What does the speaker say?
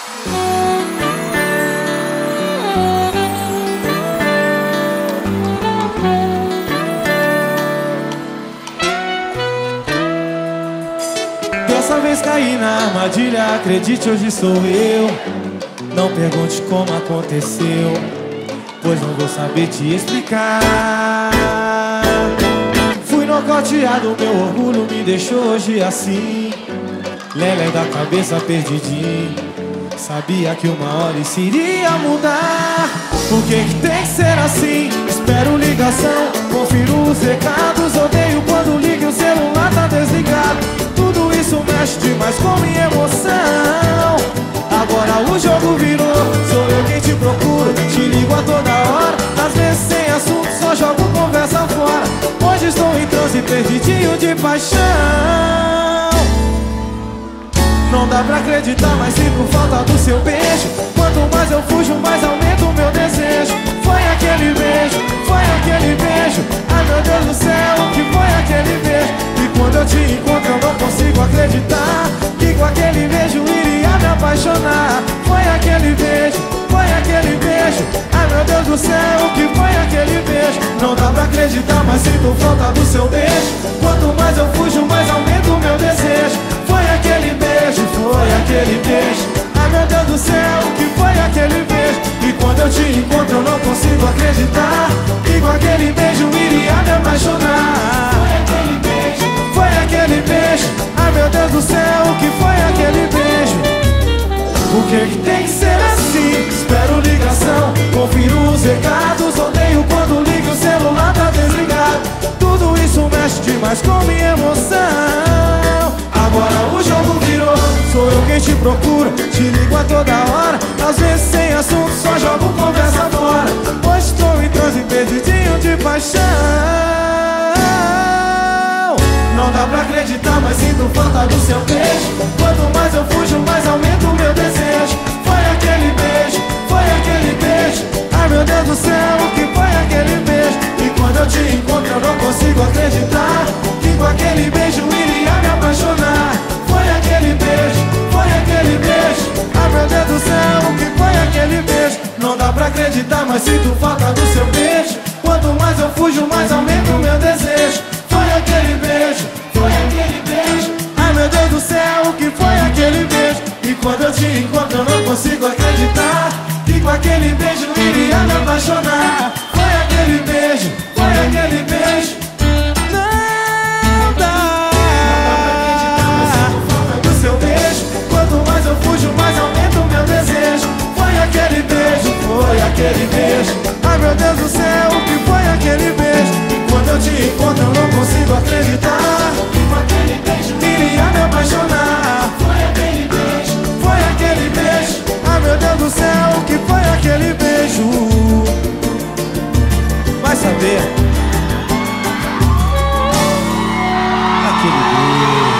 Dessa vez caí na armadilha, acredite, hoje sou eu. Não pergunte como aconteceu, pois não vou saber te explicar. Fui nocauteado, meu orgulho me deixou hoje assim, lelé da cabeça perdidinho. Sabia que uma hora isso iria mudar. Por que que tem que ser assim? Espero ligação, confiro os recados. Odeio quando liga e o celular tá desligado. Tudo isso mexe demais com minha emoção. Agora o jogo virou, sou eu quem te procura. Te ligo a toda hora, às vezes sem assunto, só jogo conversa fora. Hoje estou em transe perdidinho de paixão. Não dá pra acreditar, mas sinto falta do seu beijo. Quanto mais eu fujo, mais aumenta o meu desejo. Foi aquele beijo, foi aquele beijo. Ai meu Deus do céu, o que foi aquele beijo? E quando eu te encontro eu não consigo acreditar que com aquele beijo iria me apaixonar. Foi aquele beijo, foi aquele beijo. Ai meu Deus do céu, o que foi aquele beijo? Não dá pra acreditar, mas sinto falta do seu beijo. Quanto mais eu fujo, mais aumenta o meu desejo. Foi aquele beijo, foi aquele beijo. Ai meu Deus do céu, o que foi aquele beijo? E quando eu te encontro eu não consigo acreditar que com aquele beijo iria me apaixonar. Foi aquele beijo, foi aquele beijo. Ai meu Deus do céu, o que foi aquele beijo? Por que que tem que ser assim? Espero ligação, confiro os recados. Odeio quando liga e o celular tá desligado. Tudo isso mexe demais com minha emoção. Agora o jogo virou, sou eu quem te procura. Te ligo a toda hora, às vezes sem assunto, só jogo conversa fora. Hoje estou em transe perdidinho de paixão. Não dá pra acreditar, mas sinto falta do seu beijo. Quanto mais eu fujo, mais aumenta o meu desejo. Foi aquele beijo, foi aquele beijo. Ai meu Deus do céu, o que foi aquele beijo? E quando eu te encontro eu não consigo acreditar que com aquele beijo iria me apaixonar. Foi aquele beijo, foi aquele beijo. Ai meu Deus do céu, o que foi aquele beijo? Não dá pra acreditar, mas sinto falta do seu beijo. Quanto mais eu fujo, mais aumenta o meu desejo. Foi aquele beijo, foi aquele beijo. Ai meu Deus do céu, o que foi aquele beijo? E quando eu te encontro eu não consigo acreditar que com aquele beijo iria me apaixonar. Foi aquele beijo, foi aquele beijo. Não dá pra acreditar, mas sinto falta do seu beijo. Quanto mais eu fujo, mais aumenta o meu desejo. Foi aquele beijo, foi aquele beijo. Ai meu Deus do céu, o que foi aquele beijo? E quando eu te encontro eu não consigo acreditar que com aquele beijo iria me apaixonar. Foi aquele beijo, foi aquele beijo. Ai meu Deus do céu, o que foi aquele beijo? Vai saber. Aquele beijo.